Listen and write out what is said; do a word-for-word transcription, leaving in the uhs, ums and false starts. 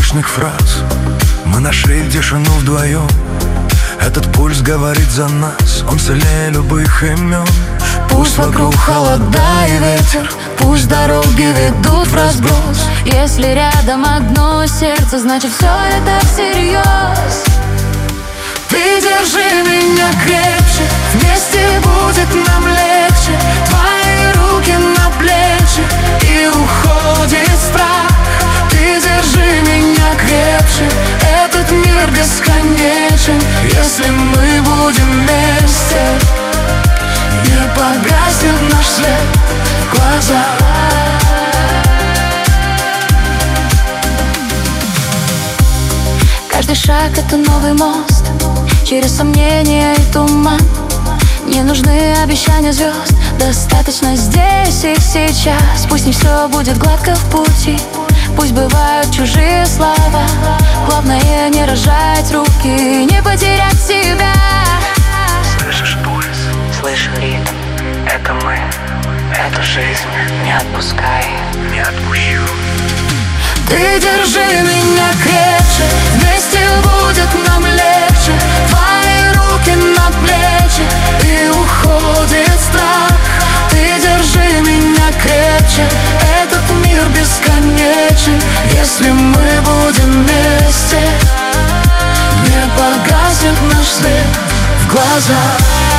слышных фраз мы нашли тишину вдвоем. Этот пульс говорит за нас, он сильнее любых имен. Пусть вокруг холода и ветер, пусть дороги ведут в разброс. Если рядом одно сердце, значит все это всерьез. Ты держи меня крепче, вместе будет нам легче. Твои руки на плечи, и уходит страх. Ты держи меня крепче, этот мир бесконечен. Если мы будем вместе, не погаснет наш свет в глазах. Каждый шаг — это новый мост через сомнения и туман. Не нужны обещания звезд, достаточно здесь и сейчас. Пусть не все будет гладко в пути, пусть бывают чужие слова. Главное не разжать руки, не потерять себя. Слышишь пульс, слышу ритм, это мы, это жизнь. Не отпускай, не отпущу. Ты держи меня крепче, вместе будет нам легче. Твои руки на плечи, и уходит страх. Ты держи меня крепче, этот мир бесконечен. Если мы будем вместе, не погаснет наш свет в глазах.